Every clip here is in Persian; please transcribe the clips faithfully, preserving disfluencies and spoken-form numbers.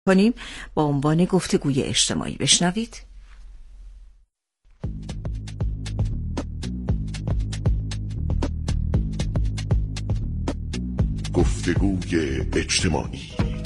کنیم با عنوان گفتگوی اجتماعی. بشنوید. گفتگوی اجتماعی.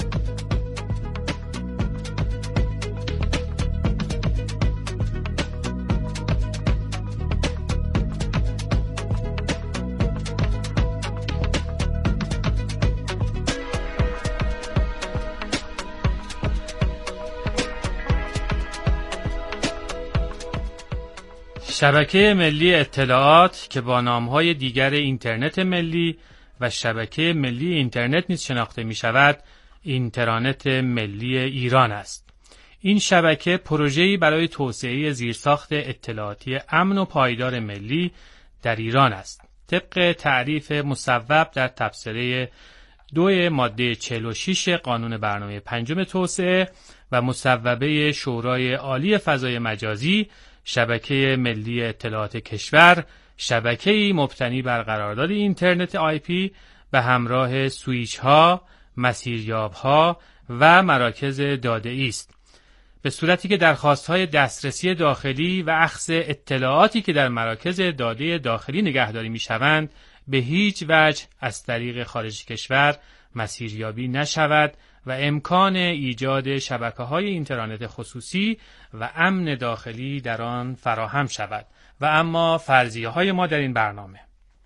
شبکه ملی اطلاعات که با نام‌های دیگر اینترنت ملی و شبکه ملی اینترنت نیز شناخته می‌شود، اینترنت ملی ایران است. این شبکه پروژه‌ای برای توسعه زیرساخت اطلاعاتی امن و پایدار ملی در ایران است. طبق تعریف مصوب در تبصره دو ماده چهل و شش قانون برنامه پنجم توسعه و مصوبه شورای عالی فضای مجازی، شبکه ملی اطلاعات کشور شبکه‌ای مبتنی بر قرارداد اینترنت آی پی به همراه سویچ‌ها، مسیریاب‌ها و مراکز داده‌ای است. به صورتی که درخواست‌های دسترسی داخلی و اخذ اطلاعاتی که در مراکز داده داخلی نگهداری می‌شوند به هیچ وجه از طریق خارج کشور مسیریابی نشود و امکان ایجاد شبکه‌های اینترنت خصوصی و امن داخلی در آن فراهم شود. و اما فرضیه‌های ما در این برنامه: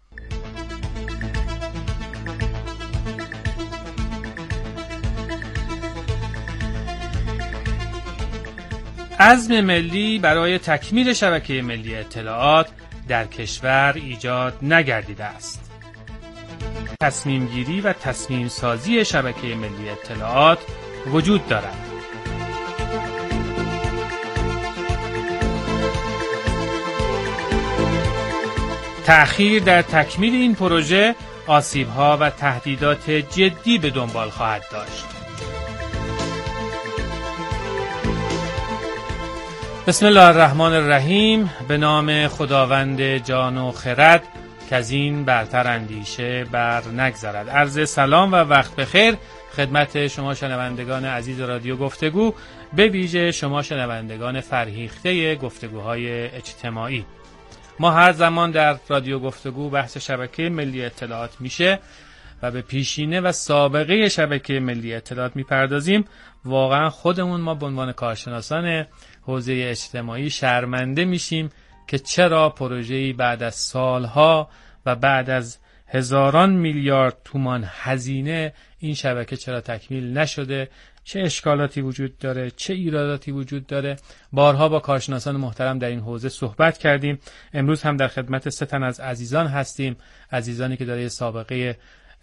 عزم ملی برای تکمیل شبکه ملی اطلاعات در کشور ایجاد نگردیده است. تصمیم گیری و تصمیم سازی شبکه ملی اطلاعات وجود دارد. تأخیر در تکمیل این پروژه آسیب‌ها و تهدیدات جدی به دنبال خواهد داشت. بسم الله الرحمن الرحیم. به نام خداوند جان و خرد که از این برتر اندیشه بر نگذرد. عرض سلام و وقت بخیر خدمت شما شنوندگان عزیز رادیو گفتگو، به ویژه شما شنوندگان فرهیخته گفتگوهای اجتماعی. ما هر زمان در رادیو گفتگو بحث شبکه ملی اطلاعات میشه و به پیشینه و سابقه شبکه ملی اطلاعات میپردازیم، واقعا خودمون ما به عنوان کارشناسان حوزه اجتماعی شرمنده میشیم که چرا پروژه‌ای بعد از سالها و بعد از هزاران میلیارد تومان هزینه این شبکه چرا تکمیل نشده، چه اشکالاتی وجود داره، چه ایراداتی وجود داره. بارها با کارشناسان محترم در این حوزه صحبت کردیم. امروز هم در خدمت سه تن از عزیزان هستیم، عزیزانی که دارای سابقه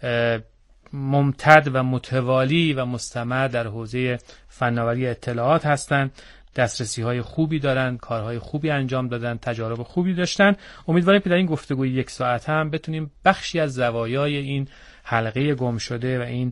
ممتد و متوالی و مستمر در حوزه فناوری اطلاعات هستند، دسترسی های خوبی دارن، کارهای خوبی انجام دادن، تجارب خوبی داشتن. امیدواریم که در این گفتگوی یک ساعت هم بتونیم بخشی از زوایای این حلقه گم شده و این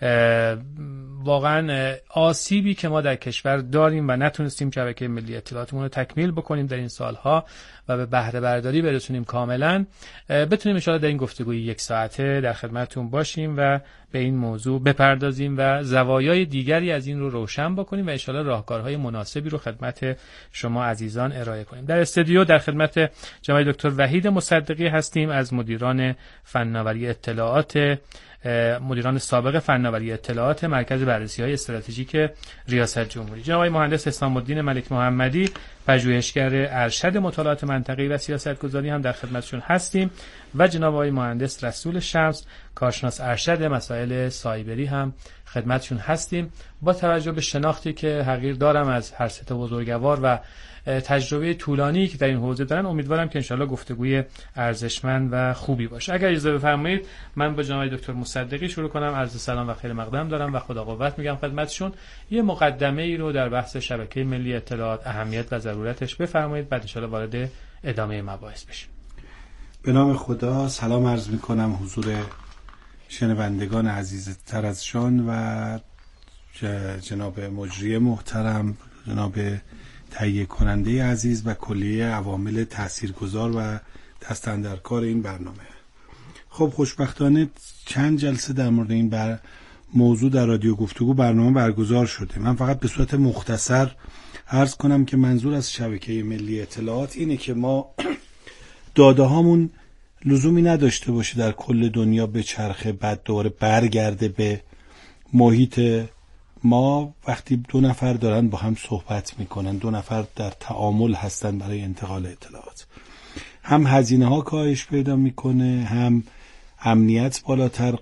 واقعا آسیبی که ما در کشور داریم و نتونستیم شبکه ملی اطلاعاتمون رو تکمیل بکنیم در این سالها و به بهره برداری برسونیم کاملا، بتونیم ان شاءالله در این گفتگوی یک ساعته در خدمتتون باشیم و به این موضوع بپردازیم و زوایای دیگری از این رو روشن بکنیم و ان شاءالله راهکارهای مناسبی رو خدمت شما عزیزان ارائه کنیم. در استودیو در خدمت جناب دکتر وحید مصدقی هستیم از مدیران فناوری اطلاعات مدیران سابق فناوری اطلاعات مرکز بررسی‌های استراتژیک ریاست جمهوری. جناب مهندس حسام الدین ملک محمدی پژوهشگر ارشد مطالعات منطقه‌ای و سیاستگذاری هم در خدمتشون هستیم و جناب آقای مهندس رسول شمس کارشناس ارشد مسائل سایبری هم خدمتشون هستیم. با توجه به شناختی که حقیر دارم از هر سه تا بزرگوار و تجربه طولانی که در این حوزه دارن، امیدوارم که انشالله گفتگوی ارزشمند و خوبی باشه. اگر اجازه بفرمایید من با جناب دکتر مصدقی شروع کنم. عرض سلام و خیر مقدم دارم و خدا قوت میگم خدمتشون. یه مقدمه ای رو در بحث شبکه ملی اطلاعات، اهمیت و ضرورتش بفرمایید، بعد انشالله وارد ادامه مباحث بشیم. به نام خدا سلام عرض میکنم حضور شنوندگان عزیزتر از شان و جناب مجری محترم، جناب تهیه کننده عزیز و کلیه عوامل تاثیرگذار و دست اندرکار این برنامه. خب خوشبختانه چند جلسه در مورد این بر موضوع در رادیو گفتگو برنامه برگزار شده. من فقط به صورت مختصر عرض کنم که منظور از شبکه ملی اطلاعات اینه که ما داده هامون لزومی نداشته باشه در کل دنیا به چرخه، بعد دوباره برگرده به محیط ما. وقتی دو نفر دارن با هم صحبت میکنن، دو نفر در تعامل هستن برای انتقال اطلاعات، هم هزینه ها کاهش پیدا میکنه، هم امنیت بالاتر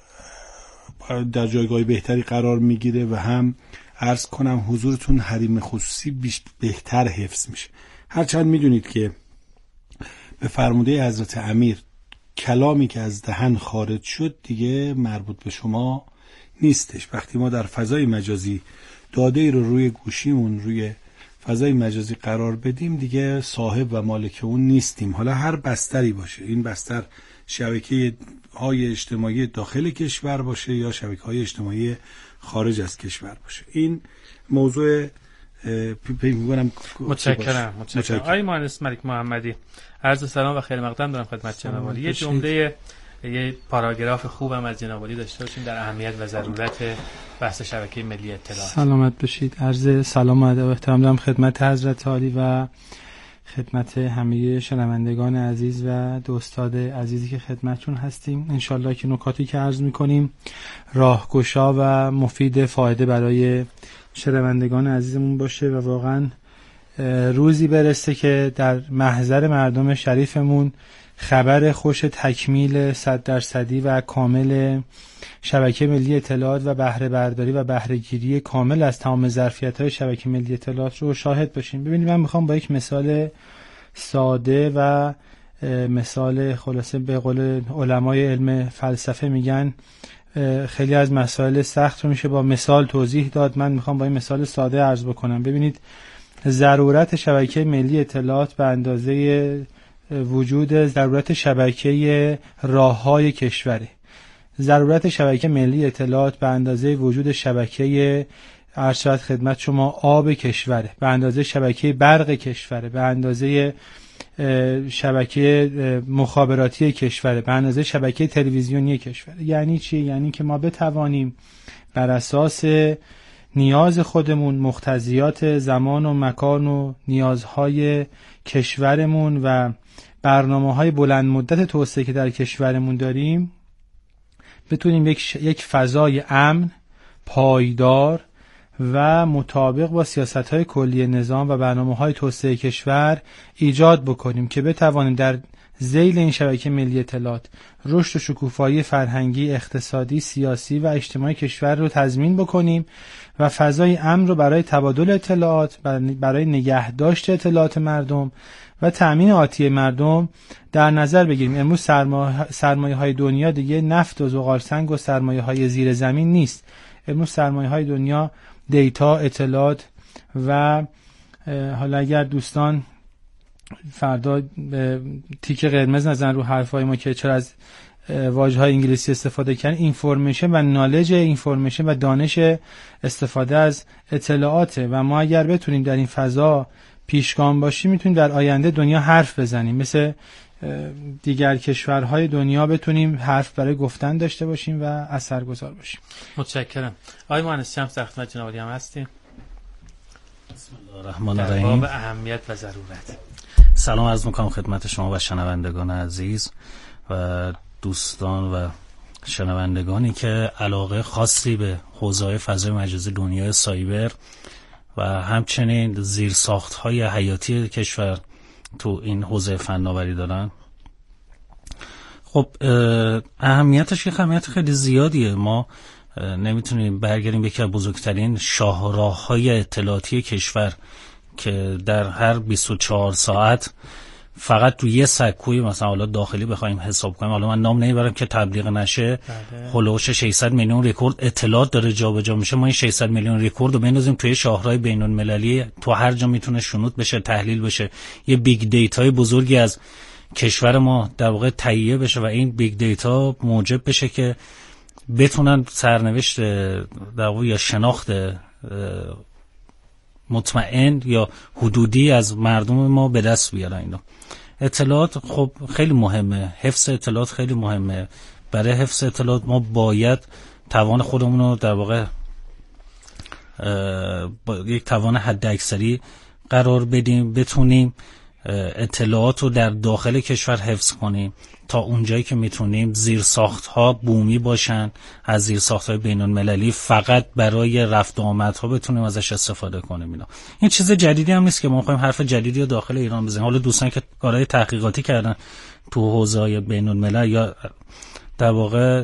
در جایگاه بهتری قرار میگیره و هم عرض کنم حضورتون حریم خصوصی بهتر حفظ میشه. هرچند میدونید که به فرموده حضرت امیر کلامی که از دهن خارج شد دیگه مربوط به شما نیستش. وقتی ما در فضای مجازی داده ای رو روی گوشیمون روی فضای مجازی قرار بدیم دیگه صاحب و مالک اون نیستیم. حالا هر بستری باشه، این بستر شبکه های اجتماعی داخل کشور باشه یا شبکه های اجتماعی خارج از کشور باشه، این موضوع پی می‌کنم. متشکرم متشکرم آقای مهندس ملک محمدی، عرض سلام و خیر مقدم دارم خدمت جناب عالی. یه جمله یه پاراگراف خوبم از جناب عالی داشته باشیم در اهمیت و ضرورت بحث شبکه ملی اطلاعات. سلامت باشید. عرض سلام و ادب و احترام دارم خدمت حضرت عالی و خدمت همه شنوندگان عزیز و دوستان عزیزی که خدمتتون هستیم. انشالله که نکاتی که عرض میکنیم راهگشا و مفید فایده برای شنوندگان عزیزمون باشه و واقعا روزی برسه که در محضر مردم شریفمون خبر خوش تکمیل صد درصدی و کامل شبکه ملی اطلاعات و بهره برداری و بهره گیری کامل از تمام ظرفیت‌های شبکه ملی اطلاعات رو شاهد باشیم. ببینید من میخوام با یک مثال ساده و مثال خلاصه به قول علمای علم فلسفه میگن خیلی از مسائل سخت رو میشه با مثال توضیح داد. من میخوام با این مثال ساده عرض بکنم. ببینید ضرورت شبکه ملی اطلاعات به اندازه وجود ضرورت شبکه راههای کشوره. ضرورت شبکه ملی اطلاعات به اندازه وجود شبکه ارشد خدمت شما آب کشوره، به اندازه شبکه برق کشوره، به اندازه شبکه مخابراتی کشوره، به اندازه شبکه تلویزیونی کشوره. یعنی چی؟ یعنی که ما بتوانیم بر اساس نیاز خودمون، مقتضیات زمان و مکان و نیازهای کشورمون و برنامه‌های بلند مدت توسعه که در کشورمون داریم بتونیم یک یک فضای امن، پایدار و مطابق با سیاست‌های کلی نظام و برنامه‌های توسعه کشور ایجاد بکنیم که بتوانیم در ذیل این شبکه ملی اطلاعات رشد و شکوفایی فرهنگی، اقتصادی، سیاسی و اجتماعی کشور رو تضمین بکنیم و فضای امن رو برای تبادل اطلاعات، برای نگهداشت اطلاعات مردم و تأمین آتی مردم در نظر بگیریم. امروز سرمایه های دنیا دیگه نفت و زغال سنگ و سرمایه های زیر زمین نیست. امروز سرمایه های دنیا دیتا، اطلاعات و حالا اگر دوستان فردا تیک قرمز نزن رو حرفای ما که چرا از واژه‌های انگلیسی استفاده کردن، اینفورمیشن و نالج اینفورمیشن و دانش استفاده از اطلاعاته و ما اگر بتونیم در این فضا پیشگام باشیم میتونیم در آینده دنیا حرف بزنیم، مثل دیگر کشورهای دنیا بتونیم حرف برای گفتن داشته باشیم و اثرگذار باشیم. متشکرم. آقای مهندس شمس در خدمت جناب عالی هم هستیم. بسم الله الرحمن الرحیم. در باب اهمیت و ضرورت. سلام عرض میکنم خدمت شما و شنوندگان عزیز و دوستان و شنوندگانی که علاقه خاصی به حوزه‌های فضای مجازی، دنیای سایبر و همچنین زیرساخت‌های حیاتی کشور تو این حوزه فناوری دارن. خب اهمیتش یه اهمیت خیلی زیادیه. ما نمیتونیم برگردیم یکی از بزرگترین شاهراه‌های اطلاعاتی کشور که در هر بیست و چهار ساعت فقط تو یه سکوی مثلا حالا داخلی بخوایم حساب کنیم، حالا من نام نمیبرم که تبلیغ نشه، هولوش ششصد میلیون رکورد اطلاعات داره جابجا میشه. ما این ششصد میلیون رکورد رو بندازیم توی شاهراه بین‌المللی، تو هر جا میتونه شنود بشه، تحلیل بشه، یه بیگ دیتای بزرگی از کشور ما در واقع تهیه بشه و این بیگ دیتا موجب بشه که بتونن سرنوشت در واقع یا شناخت مطمئن یا حدودی از مردم ما به دست بیارن. اینا اطلاعات خب خیلی مهمه، حفظ اطلاعات خیلی مهمه. برای حفظ اطلاعات ما باید توان خودمون رو در واقع با یک توان حد اکثری قرار بدیم، بتونیم اطلاعات رو در داخل کشور حفظ کنیم تا اونجایی که میتونیم زیرساخت‌ها بومی باشن، از زیرساخت‌های بین‌المللی فقط برای رفت و آمدها بتونیم ازش استفاده کنیم. اینا این چیز جدیدی هم نیست که ما می‌خوایم حرف جدیدی رو داخل ایران بزنیم. حالا دوستان که کارهای تحقیقاتی کردن تو حوزه‌های بین‌الملل یا در واقع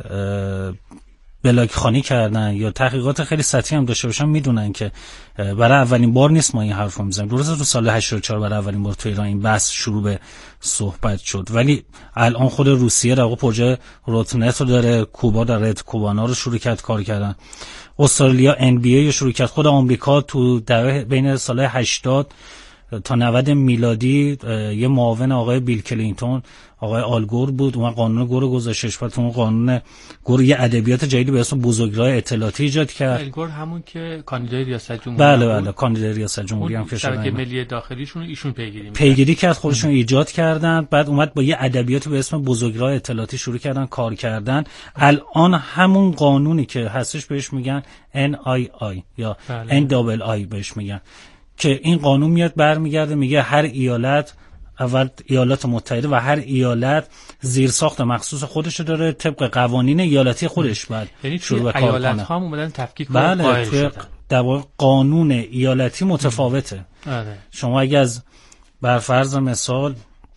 بلاک خوانی کردن یا تحقیقات خیلی سطحی هم داشته باشن میدونن که برای اولین بار نیست ما این حرف رو میزنیم. درسته تو سال هشتاد و چهار برای اولین بار تو ایران این بحث شروع به صحبت شد، ولی الان خود روسیه در واقع پروژه روتنت رو داره، کوبا داره کوبانا رو شروع کرد کار کردن، استرالیا ان بی ای رو شروع کرد، خود آمریکا تو در بین سال هشتاد تا نود میلادی یه معاون آقای بیل کلینتون آقای آلگور بود، اون قانون گور رو گذاشتش، بعد اون قانون گور یه ادبیات جدیدی به اسم بزرگراه اطلاعاتی ایجاد کرد. آلگور همون که کاندیدای ریاست جمهوری بله بله کاندیدای ریاست جمهوری هم که شبکه ملی داخلیشون ایشون پیگیری پیگیری کرد، خودشون ایجاد کردن، بعد اومد با یه ادبیاتی به اسم بزرگراه اطلاعاتی شروع کردن کار کردن. الان همون قانونی که هستش بهش میگن ان آی آی یا ان دابل آی بهش میگن، که این قانون میاد برمیگرده میگه هر ایالت، اول ایالات متحده و هر ایالت زیرساخت مخصوص خودش داره طبق قوانین ایالتی خودش بعد یعنی شروع به کار کنه. ایالت ها اومدن تفکیک بله قائل شدن. در واقع قانون ایالتی متفاوته. آره. شما اگه از برفرض مثال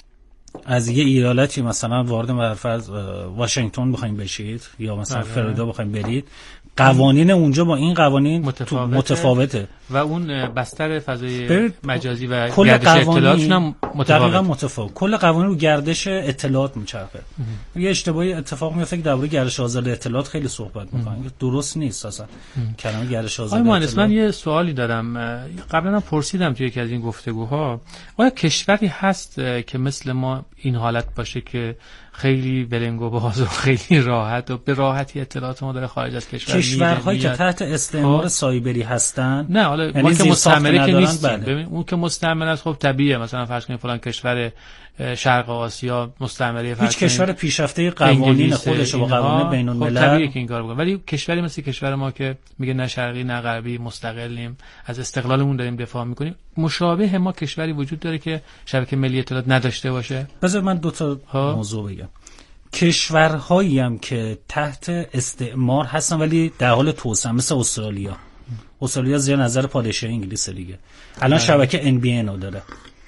از یه ایالتی مثلا وارد برفرض واشنگتن بخواید بشید یا مثلا فلوریدا بخواید برید، قوانین اونجا با این قوانین متفاوته, متفاوته. و اون بستر فضای مجازی و گردش اطلاعاتشون هم متفاوته. متفاوت. کل قوانین رو گردش اطلاعات میچرخه. یه اشتباهی اتفاق میفته که درباره گردش آزاد اطلاعات خیلی صحبت میکنن، درست نیست اصلا کلمه گردش آزاد اطلاعات. مهندس من یه سوالی دارم، قبلا هم پرسیدم توی یکی از این گفتگوها، آیا کشوری هست که مثل ما این حالت باشه که خیلی بلنگ و باز و خیلی راحت و به راحتی اطلاعات ما داره خارج از کشور میره؟ کشورهایی که تحت استعمار سایبری هستن، نه حالا یعنی ما که مستعمره که نیستیم. ببین اون که مستعمره است خب طبیعیه، مثلا فرض کنید فلان کشور شرق آسیا مستعمره، هیچ کشور پیشرفته قوانین خودش با قوانین بین الملل خب طبیعیه که این کارو بکنه، ولی کشوری مثل کشور ما که میگه نه شرقی نه غربی مستقلیم، از استقلالمون داریم دفاع میکنیم، مشابه ما کشوری وجود داره که شبکه ملی اطلاعات نداشته باشه؟ بذار من دو تا موضوع بگم. کشورهایی هم که تحت استعمار هستن ولی در حال توسعه، مثل استرالیا. استرالیا زیر نظر پادشاهی انگلیس دیگه، الان شبکه ان بی ان داره.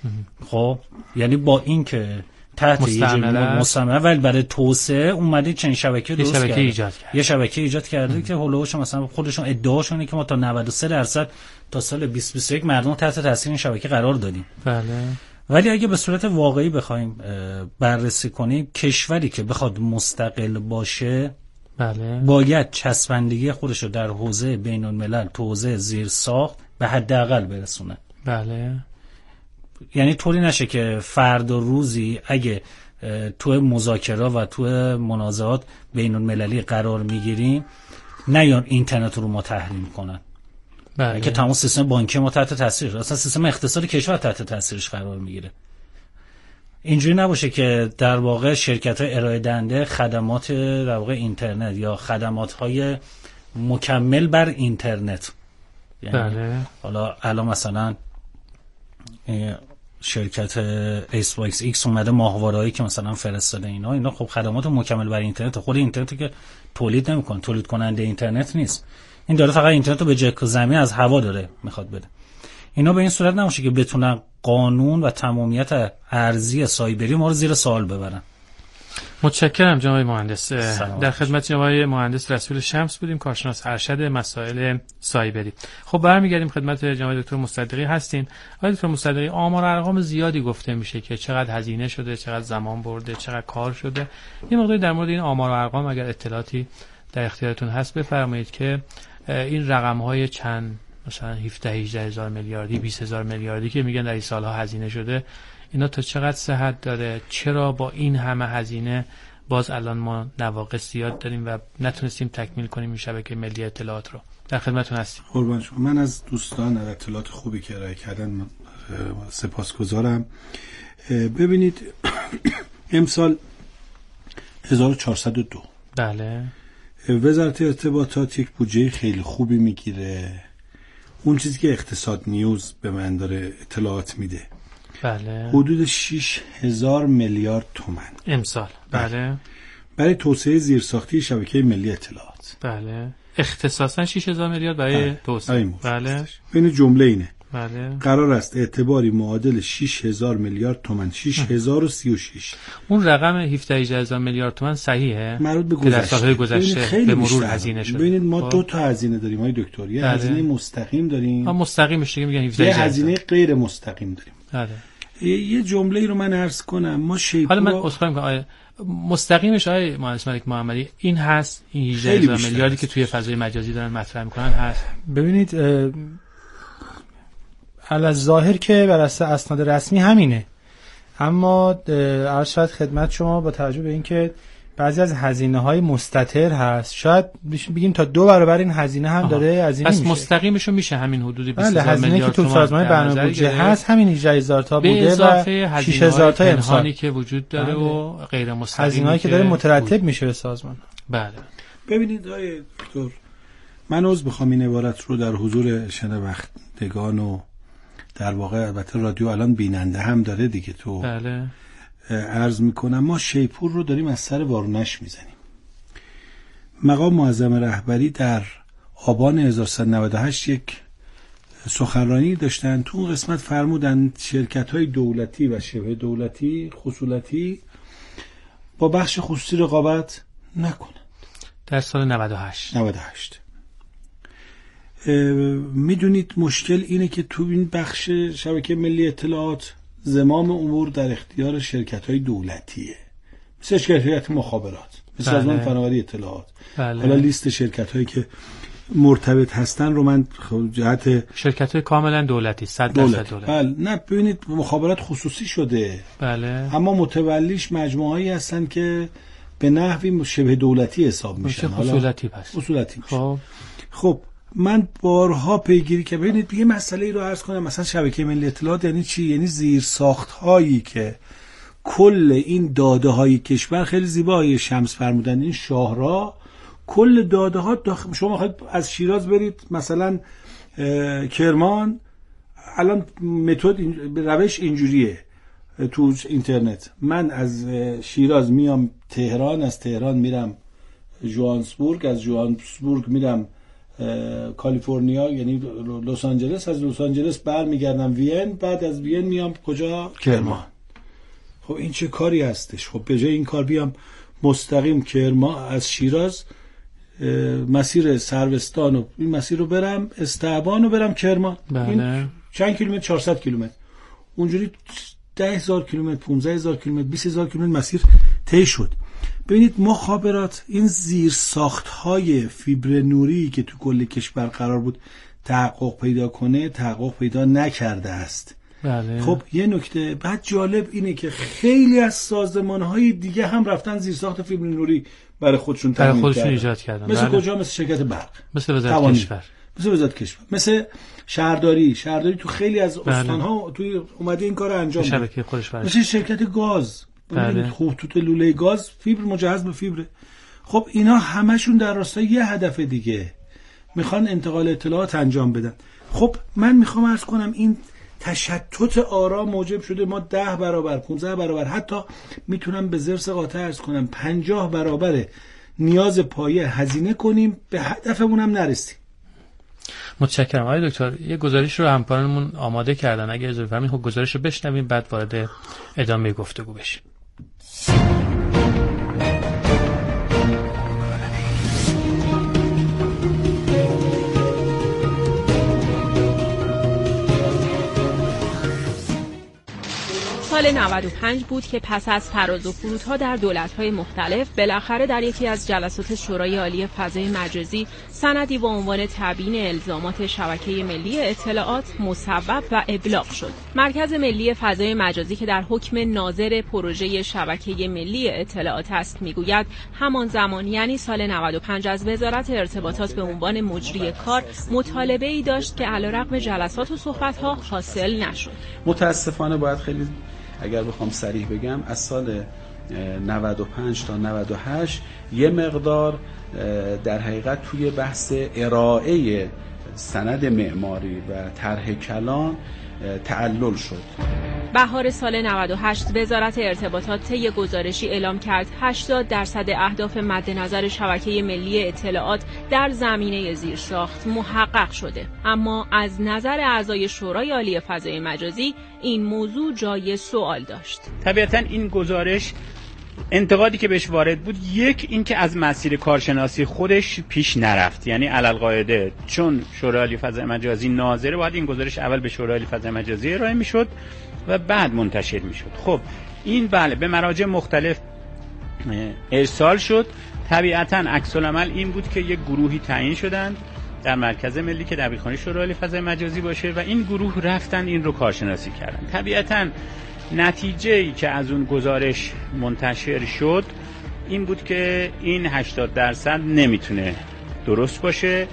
خب یعنی با این که تحت یه مستعمره ولی برای توسعه اومده چند شبکه درست شبکه کرده. ایجاد کرد. یه شبکه ایجاد کرده ام. که هولوش مثلا خودشون ادعاشونه که ما تا نود و سه درصد تا سال بیست بیست و یک مردم تحت تاثیر این شبکه قرار دادیم. بله. ولی اگه به صورت واقعی بخوایم بررسی کنیم، کشوری که بخواد مستقل باشه بله باید چسبندگی خودش رو در حوزه بین الملل، تو حوزه زیرساخت به حداقل برسونه. بله. یعنی طوری نشه که فردا روزی اگه تو مذاکره و تو منازعات بین المللی قرار میگیریم نیان اینترنت رو ما تحریم کنن. بله. که تمام سیستم بانکی ما تحت تاثیر، اصلا سیستم اقتصادی کشور تحت تاثیرش قرار میگیره. اینجوری نباشه که در واقع شرکت‌های ارائه دهنده خدمات در واقع اینترنت یا خدمات‌های مکمل بر اینترنت، یعنی بله. حالا الان مثلا شرکت ایس واکس ایکس اومده ماهوارهایی که مثلا فرستاده اینا اینا خب خدمات مکمل بر اینترنت، خود اینترنتی که تولید نمی‌کنه، تولید کننده اینترنت نیست. این داره فقط اینترنت رو به جای زمین از هوا داره میخواد بده. اینا به این صورت نمیشه که بتونن قانون و تمامیت ارضی سایبری ما رو زیر سوال ببرن. متشکرم جناب مهندس. در خدمت جناب مهندس رسول شمس بودیم، کارشناس ارشد مسائل سایبری. خب برمیگردیم خدمت جناب دکتر مصدقی هستیم. آقای دکتر مصدقی، آمار ارقام زیادی گفته میشه که چقدر هزینه شده، چقدر زمان برده، چقدر کار شده. یه مقداری در مورد این آمار و ارقام اگر اطلاعاتی در اختیارتون هست بفرمایید که این رقم‌های چند مثلا هفده هجده هزار میلیاردی، بیست هزار میلیاردی که میگن در این سالها هزینه شده، اینا تا چقدر صحت داره؟ چرا با این همه هزینه باز الان ما نواقص زیاد داریم و نتونستیم تکمیل کنیم این شبکه ملی اطلاعات رو؟ در خدمتتون هستیم. قربان شما. من از دوستان اطلاعات خوبی که ارائه کردن سپاسگزارم. ببینید امسال هزار و چهارصد و دو بله وزارت ارتباطات یک بودجه خیلی خوبی میگیره، اون چیزی که اقتصاد نیوز به من داره اطلاعات میده، بله، حدود شش هزار میلیارد تومان امسال. بله. برای توسعه زیرساختی شبکه ملی اطلاعات. بله. اختصاصا شش هزار میلیارد برای توسعه. بله. این جمله اینه. بله. قرار است اعتباری معادل شش هزار میلیارد تومان، شش هزار و سی و شش. اون رقم هفده هزار میلیارد تومان صحیحه؟ مربوط به گذشته. در سالهای گذشته به مرور هزینه شده. ببینید ما دو تا هزینه داریم های دکتر. یه بله. هزینه مستقیم داریم. ها مستقیمش دیگه میگن هفده هزار. یه هزینه غیر مستقیم داریم. بله. یه جمله رو من عرض کنم. ما شیپور حالا من عذرخواهی می‌کنم آیه مستقیمش آیه مهندس ملک محمدی این هست، این هجده هزار میلیاردی که توی فضای مجازی دارن مطرح میکنن هست. ببینید علی ظاهر که بر اساس اسناد رسمی همینه، اما عرض شاید خدمت شما با توجه به اینکه بعضی از هزینه‌های مستتر هست، شاید بگیم تا دو برابر این هزینه هم داره هزینه میشه. پس مستقیمش میشه همین حدود بیست هزار هزار میلیارد میلیارد تومان که تو سازمان برنامه بودجه هست، همین هجده هزار تا بوده و شش هزار تا امسال که وجود داره و غیر مستقیم هزینه‌ای که داره مترتب بود. میشه به سازمان. بله. ببینید آقای دکتر، من عذر می‌خوام این عبارت رو در حضور شنوندگان و در واقع البته رادیو الان بیننده هم داره دیگه تو بله عرض میکنم، ما شیپور رو داریم از سر وارونش میزنیم. مقام معظم رهبری در آبان هزار و سیصد و نود و هشت یک سخنرانی داشتن، تو اون قسمت فرمودن شرکت‌های دولتی و شبه دولتی خصولتی با بخش خصوصی رقابت نکنند. در سال نود و هشت نود و هشت میدونید مشکل اینه که تو این بخش شبکه ملی اطلاعات زمام امور در اختیار شرکت‌های دولتیه، مثل شرکت مخابرات، مثل سازمان بله. فناوری اطلاعات. بله. حالا لیست شرکت‌هایی که مرتبط هستن رو من جهت شرکت‌های کاملا دولتی صد درصد دولت. بله. نه ببینید مخابرات خصوصی شده. بله. اما متولیش مجموعه‌ای هستن که به نحوی شبه دولتی حساب میشن. خصولتی پس. خصولتی. خب خب من بارها پیگیری که ببینید یه مسئله رو عرض کنم، مثلا شبکه ملی اطلاعات یعنی چی؟ یعنی زیر ساخت هایی که کل این داده های کشور، خیلی زیبایی شمس فرمودن، این شاهراه کل داده ها داخل، شما خواهید از شیراز برید مثلا کرمان، الان متد روش اینجوریه تو اینترنت، من از شیراز میام تهران، از تهران میرم ژوهانسبورگ، از ژوهانسبورگ میرم کالیفرنیا یعنی لس آنجلس، از لس آنجلس برمیگردم وین، بعد از وین میام کجا؟ کرمان. خب این چه کاری هستش؟ خب به جای این کار بیام مستقیم کرمان از شیراز مسیر سروستان و این مسیر رو برم استعبان و برم کرمان. بله. این چند کیلومتر؟ چهارصد کیلومتر. اونجوری ده هزار کیلومتر، پانزده هزار کیلومتر، بیست هزار کیلومتر مسیر طی شد. ببینید مخابرات این زیر ساخت‌های فیبر نوری که تو کل کشور قرار بود تحقق پیدا کنه تحقق پیدا نکرده است. بله. خب یه نکته بعد جالب اینه که خیلی از سازمان‌های دیگه هم رفتن زیر ساخت فیبر نوری برای خودشون برای خودشون ایجاد کردن. مثل بله. کجا؟ مثل شرکت برق، مثل وزارت کشور، مثل وزارت کشور، مثل شهرداری. شهرداری تو خیلی از استان‌ها توی اومده این کارو انجام بده. شبکه خودش برش. مثل شرکت گاز، بله. خطوط لوله گاز فیبر مجهز به فیبر. خب اینا همشون در راستای یه هدف دیگه، میخوان انتقال اطلاعات انجام بدن. خب من میخوام عرض کنم این تشتت آرا موجب شده ما ده برابر، پانزده برابر، حتی میتونم به ضرس قاطع عرض کنم پنجاه برابر نیاز پایه هزینه کنیم، به هدفمون هم نرسیم. متشکرم آقای دکتر. یه گزارش رو همکارانمون آماده کردن، اگه اجازه بفرمایید خب گزارش رو بشنویم بعد وارد ادامه گفتگو بشیم. سال نود و پنج بود که پس از فراز و فرودها در دولت‌های مختلف بالاخره در یکی از جلسات شورای عالی فضای مجازی سندی با عنوان تبیین الزامات شبکه ملی اطلاعات مصوب و ابلاغ شد. مرکز ملی فضای مجازی که در حکم ناظر پروژه شبکه ملی اطلاعات است میگوید همان زمان یعنی سال نود و پنج از وزارت ارتباطات به عنوان مجری کار مطالبه‌ای داشت که علیرغم جلسات و صحبت‌ها حاصل نشد. متاسفانه باید خیلی اگر بخوام صریح بگم از سال نود و پنج تا نود و هشت یه مقدار در حقیقت توی بحث ارائه سند معماری و طرح کلان تعلل شد. بهار سال نود و هشت وزارت ارتباطات طی گزارشی اعلام کرد هشتاد درصد اهداف مد نظر شبکه ملی اطلاعات در زمینه زیرساخت محقق شده، اما از نظر اعضای شورای عالی فضای مجازی این موضوع جای سوال داشت. طبیعتاً این گزارش انتقادی که بهش وارد بود، یک اینکه از مسیر کارشناسی خودش پیش نرفت، یعنی علالقاعده چون شورای عالی فضای مجازی ناظره باید این گزارش اول به شورای عالی فضای مجازی ارائه میشد و بعد منتشر میشد. خب این بله به مراجع مختلف ارسال شد. طبیعتاً عکس العمل این بود که یک گروهی تعیین شدند در مرکز ملی که دبیرخانه شورای عالی فضای مجازی باشه و این گروه رفتن این رو کارشناسی کردن. طبیعتاً نتیجه‌ای که از اون گزارش منتشر شد این بود که این هشتاد درصد نمیتونه درست باشه.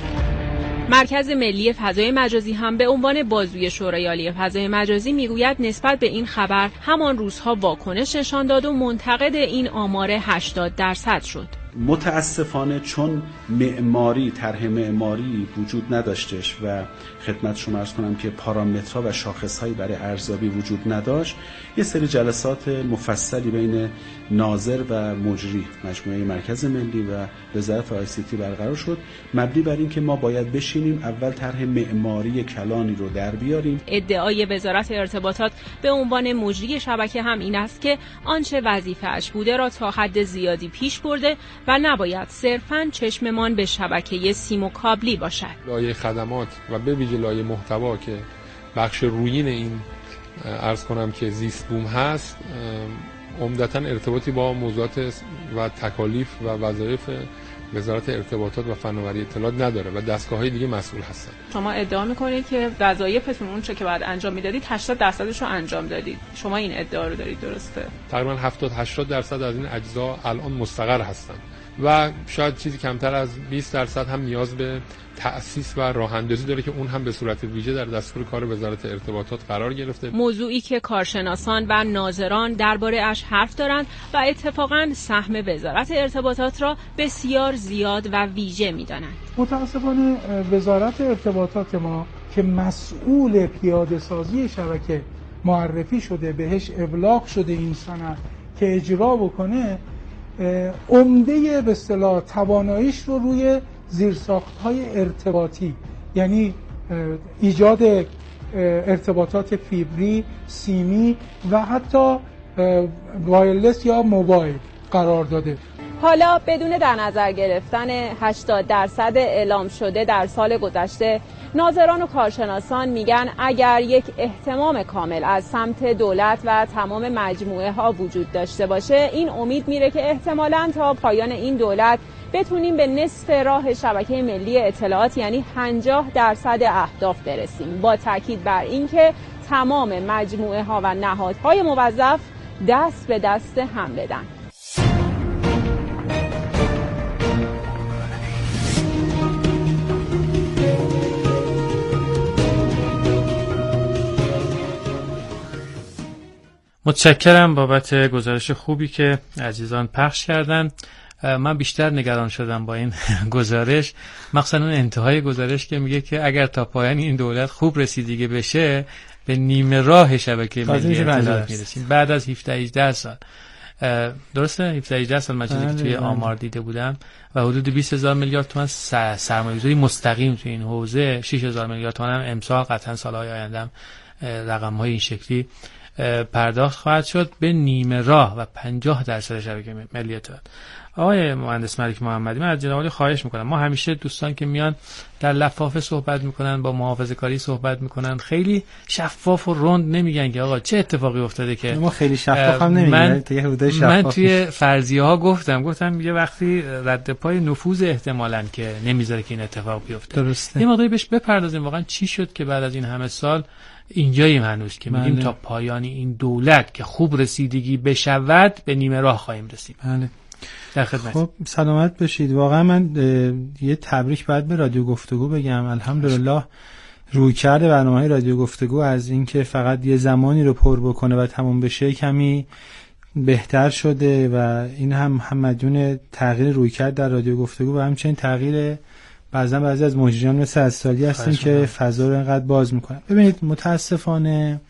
مرکز ملی فضای مجازی هم به عنوان بازوی شورای عالی فضای مجازی میگوید نسبت به این خبر همان روزها واکنش نشان داد و منتقد این آمار هشتاد درصد شد. متاسفانه چون معماری طرح معماری وجود نداشتش و خدمت شما عرض کنم که پارامترها و شاخصهایی برای ارزیابی وجود نداشت، یه سری جلسات مفصلی بین ناظر و مجری مجموعه مرکز ملی و وزارت آی سی تی برقرار شد، مبنی بر این که ما باید بشینیم اول طرح معماری کلانی رو در بیاریم. ادعای وزارت ارتباطات به عنوان مجری شبکه هم این است که آنچه وظیفه‌اش بوده را تا حد زیادی پیش برده و نباید صرفاً چشممان به شبکه سیم و کابلی باشد. لایه خدمات و به ویژه لایه محتوا که بخش رویین این عرض کنم که زیست بوم هست، عمدتاً ارتباطی با موضوعات و تکالیف و وظایف وزارت ارتباطات و فناوری اطلاعات نداره و دستگاه‌های دیگه مسئول هستن. شما ادعا می‌کنید که وظایفتون اون چه که بعد انجام میدادید هشتاد درصدش رو انجام دادید. شما این ادعا رو دارید، درسته؟ تقریباً هفتاد هشتاد درصد از این اجزا الان مستقر هستن و شاید چیزی کمتر از بیست درصد هم نیاز به تأسیس و راه‌اندازی داره که اون هم به صورت ویژه در دستور کار وزارت ارتباطات قرار گرفته. موضوعی که کارشناسان و ناظران درباره اش حرف دارند و اتفاقاً سهم وزارت ارتباطات را بسیار زیاد و ویژه می‌دانند. متأسفانه وزارت ارتباطات ما که مسئول پیاده سازی شبکه معرفی شده، بهش ابلاغ شده این سند که اجرا بکنه، عمده به اصطلاح تواناییش رو روی زیرساخت‌های ارتباطی، یعنی ایجاد ارتباطات فیبری، سیمی و حتی وایرلس یا موبایل قرار داده. حالا بدون در نظر گرفتن هشتاد درصد اعلام شده در سال گذشته، ناظران و کارشناسان میگن اگر یک اهتمام کامل از سمت دولت و تمام مجموعه ها وجود داشته باشه، این امید میره که احتمالاً تا پایان این دولت بتونیم به نصف راه شبکه ملی اطلاعات یعنی پنجاه درصد اهداف برسیم، با تاکید بر اینکه تمام مجموعه ها و نهادهای موظف دست به دست هم بدن. متشکرم بابت گزارش خوبی که عزیزان پخش کردن. من بیشتر نگران شدم با این گزارش، مخصوصا اون انتهای گزارش که میگه که اگر تا پایان این دولت خوب رسیدگی بشه به نیمه راه شبکه ملی اطلاعات میرسیم بعد از هفده هجده سال. درسته هفده هجده سال من چیزی که توی آمار دیده بودم و حدود بیست هزار میلیارد تومان سرمایه‌گذاری مستقیم توی این حوزه، شش هزار میلیارد تومان هم امسال قطعا سال‌های آینده رقم‌های این شکلی پرداخت خواهد شد به نیمه راه و پنجاه درصد شبکه ملی اطلاعات. آقای مهندس ملک محمدی، من از جناب عالی خواهش میکنم، ما همیشه دوستان که میان در لفافه صحبت میکنن، با محافظه کاری صحبت میکنن، خیلی شفاف و رند نمیگن که آقا چه اتفاقی افتاده، که ما خیلی شفاف هم نمیگیم. من, شفاف من توی فرضیه ها گفتم گفتم یه وقتی رد پای نفوذ احتمالاً که نمیذاره که این اتفاق بیفته. درسته. یه مقداری بهش بپردازیم واقعا چی شد که بعد از این همه سال اینجاییم هنوز که میگیم بله. تا پایان این دولت که خوب رسیدگی بشود به نیمه راه خواهیم رسید. بله. در خدمت. خب سلامت بشید. واقعا من یه تبریک بعد به رادیو گفتگو بگم. الحمدلله رویکرد برنامه رادیو گفتگو از اینکه فقط یه زمانی رو پر بکنه و تموم بشه کمی بهتر شده و این هم هم مدیون تغییر رویکرد در رادیو گفتگو و همچنین تغییر بعضا بعضی از مجریان مثل از سالی هستیم که فضا رو اینقدر باز میکنن. ببینید متاسفانه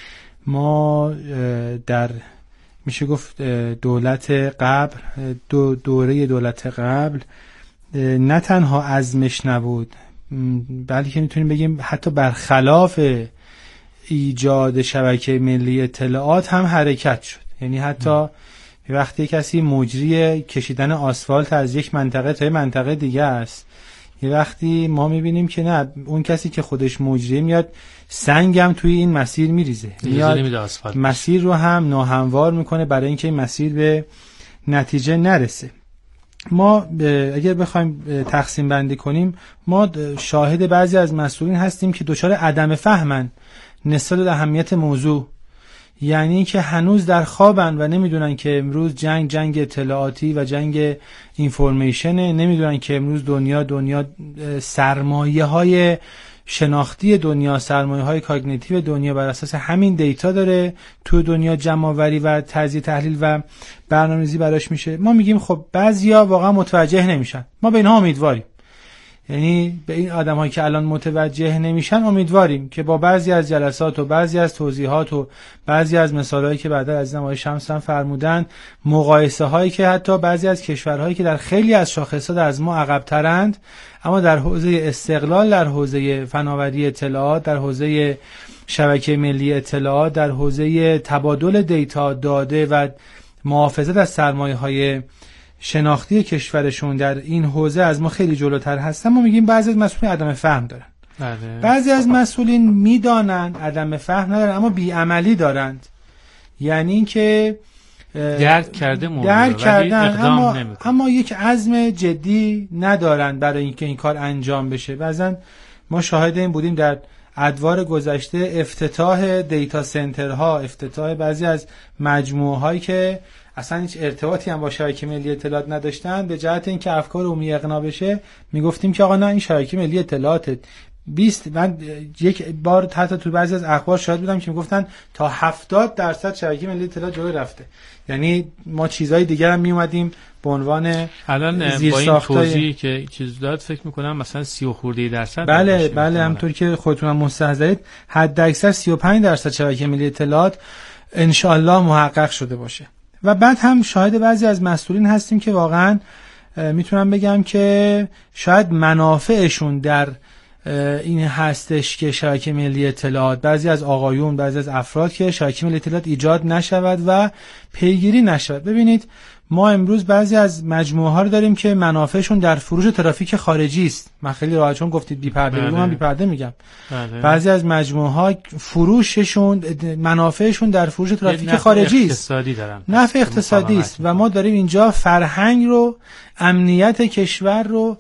ما در میشه گفت دولت قبل دو دوره دولت قبل نه تنها عزمش نبود بلکه میتونیم بگیم حتی برخلاف ایجاد شبکه ملی اطلاعات هم حرکت شد. یعنی حتی وقتی کسی مجری کشیدن آسفالت از یک منطقه تا یک منطقه دیگه است، یه وقتی ما میبینیم که نه، اون کسی که خودش مجری میاد سنگم توی این مسیر میریزه، میاد مسیر رو هم ناهموار میکنه برای اینکه این مسیر به نتیجه نرسه. ما اگر بخوایم تقسیم بندی کنیم، ما شاهد بعضی از مسئولین هستیم که دچار عدم فهمن نسبت به اهمیت موضوع، یعنی که هنوز در خوابن و نمیدونن که امروز جنگ جنگ اطلاعاتی و جنگ اینفورمیشنه، نمیدونن که امروز دنیا دنیا سرمایه های شناختی دنیا، سرمایه های کاگنیتیو دنیا بر اساس همین دیتا داره تو دنیا جمع آوری و تجزیه تحلیل و برنامه‌ریزی براش میشه. ما میگیم خب بعضیا واقعا متوجه نمیشن، ما به اینها امیدواریم، یعنی به این آدم‌هایی که الان متوجه نمیشن امیدواریم که با بعضی از جلسات و بعضی از توضیحات و بعضی از مثالهایی که بعدا از آقای شمس هم فرمودن، مقایسه هایی که حتی بعضی از کشورهایی که در خیلی از شاخصات از ما عقب‌ترند اما در حوزه استقلال، در حوزه فناوری اطلاعات، در حوزه شبکه ملی اطلاعات، در حوزه تبادل دیتا، داده و محافظت از سرمایه‌های شناختی کشورشون در این حوزه از ما خیلی جلوتر هستن. ما میگیم بعضی از مسئولین عدم فهم دارن، بله. بعضی از مسئولین میدانن عدم فهم ندارن اما بیعملی دارند، یعنی اینکه درک کرده موضوع درک کردن اما نمیکنه. اما یک عزم جدی ندارن برای اینکه این کار انجام بشه. بعضن ما شاهد این بودیم در ادوار گذشته افتتاح دیتا سنترها، افتتاح بعضی از مجموعه هایی که اصلا هیچ ارتباطی هم با شبکه ملی اطلاعات نداشتن، به جهت اینکه افکار عمومی اقناع بشه میگفتیم که آقا نه این شبکه ملی اطلاعات بیست. من یک بار حتی تو بعضی از اخبار شاهد بودم که میگفتن تا هفتاد درصد شبکه ملی اطلاعات جلوی رفته. یعنی ما چیزای دیگر هم میومدیم به عنوان الان با این توضیحی که چیز داد فکر میکنم مثلا سی و خورده درصد. بله بله همونطور که خودتون هم مستحضرید حد اکثر سی و پنج درصد شبکه ملی اطلاعات ان شاء الله محقق شده باشه. و بعد هم شاهد بعضی از مسئولین هستیم که واقعا میتونم بگم که شاید منافعشون در این هستش که شبکه ملی اطلاعات، بعضی از آقایون، بعضی از افراد که شبکه ملی اطلاعات ایجاد نشود و پیگیری نشود. ببینید ما امروز بعضی از مجموعه ها رو داریم که منافعشون در فروش ترافیک خارجی است. من خیلی راحت چون گفتید بی پرده بگم، من بی پرده میگم. بله. بعضی از مجموعه ها فروششون، منافعشون در فروش ترافیک خارجی است. اقتصادی دارن. نفع اقتصادی است و ما داریم اینجا فرهنگ رو، امنیت کشور رو،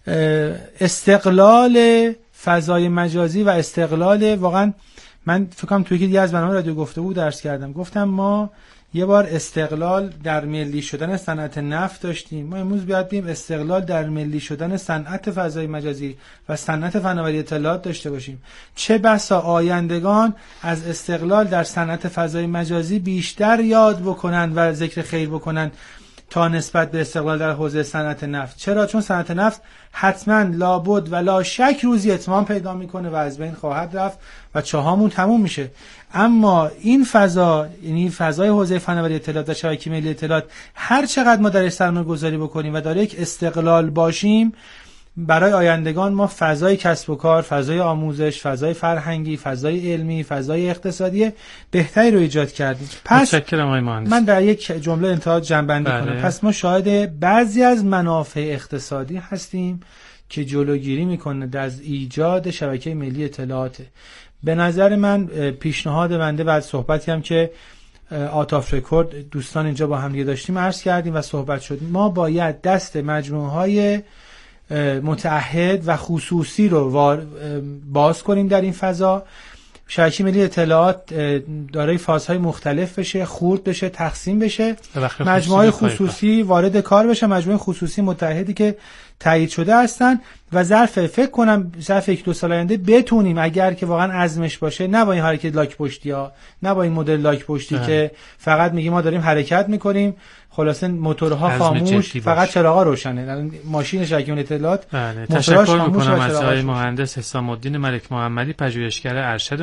استقلال فضای مجازی و استقلال، واقعا من فکر کنم توی یکی از برنامه رادیو گفتگو درس کردم، گفتم ما یه بار استقلال در ملی شدن صنعت نفت داشتیم، ما امروز باید بیم استقلال در ملی شدن صنعت فضای مجازی و صنعت فناوری اطلاعات داشته باشیم. چه بسا آیندگان از استقلال در صنعت فضای مجازی بیشتر یاد بکنن و ذکر خیر بکنن تا نسبت به استقلال در حوزه صنعت نفت. چرا؟ چون صنعت نفت حتما لابد و لا شک روزی اتمام پیدا میکنه و از بین خواهد رفت و چاهامون تموم میشه. اما این فضا، یعنی فضای حوزه فناوری اطلاعات و شبکه ملی اطلاعات، هر چقدر ما درش سرمایه گذاری بکنیم و داره یک استقلال باشیم، برای آیندگان ما فضای کسب و کار، فضای آموزش، فضای فرهنگی، فضای علمی، فضای اقتصادی بهتری رو ایجاد کردیم. پس من در یک جمله انتها جمع‌بندی کنم. پس ما شاهد بعضی از منافع اقتصادی هستیم که جلوگیری میکنه از ایجاد شبکه ملی اطلاعات. به نظر من پیشنهاد بنده بعد صحبتی هم که آت آف رکورد دوستان اینجا با هم دیگه داشتیم عرض کردیم و صحبت شد، ما باید دست مجموعه های متعهد و خصوصی رو باز کنیم در این فضا شبکه ملی اطلاعات دارای فازهای مختلف بشه، خورد بشه، تقسیم بشه، مجموعه خصوصی وارد کار بشه، مجموعه خصوصی متحدی که تایید شده هستن و ظرف فکر کنم ظرف یک دو سال آینده بتونیم اگر که واقعا عزمش باشه، نه با این حرکت لاک پشتی ها، نه با این مدل لاک پشتی اه. که فقط میگیم ما داریم حرکت میکنیم، خلاصه موتورها خاموش، فقط چراغا روشنه، ماشین شبکه ملی اطلاعات. تشکر میکنم از آقای مهندس حسام الدین ملک محمدی، پژوهشگر ارشد